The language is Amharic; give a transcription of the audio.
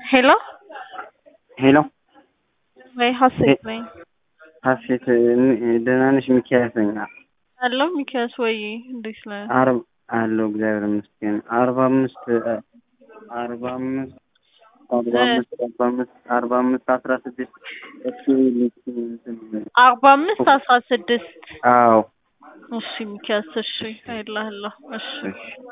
ሄሎ ሄሎ ወይ ሀሴት ነኝ። ሀሴት ደህና ነሽ? ሚኪያስ ነኝ። አሎ ሚኪያስ ወይ እንዴት ነህ? አለሁ እግዚአብሔር ይመስገን። 45 16 45 16 አዎ እሺ ሚኪያስ እሺ አይልሃለሁ እሺ